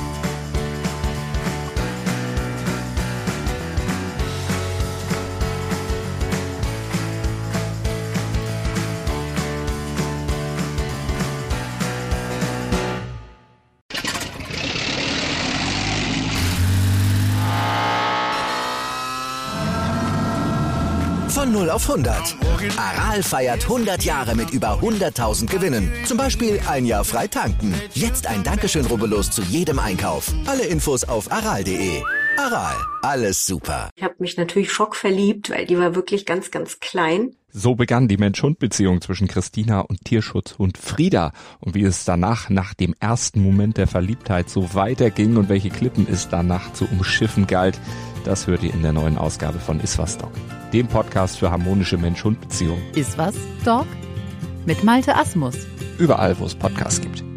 Von null auf hundert. Aral feiert hundert Jahre mit über hunderttausend Gewinnen. Zum Beispiel ein Jahr frei tanken. Jetzt ein Dankeschön, rubbellos zu jedem Einkauf. Alle Infos auf aral punkt de. Aral, alles super. Ich habe mich natürlich schockverliebt, weil die war wirklich ganz, ganz klein. So begann die Mensch-Hund-Beziehung zwischen Christina und Tierschutzhund Frieda. Und wie es danach, nach dem ersten Moment der Verliebtheit, so weiterging und welche Klippen es danach zu umschiffen galt, das hört ihr in der neuen Ausgabe von Iswas Dog, dem Podcast für harmonische Mensch-Hund-Beziehungen. Iswas Dog? Mit Malte Asmus. Überall, wo es Podcasts gibt.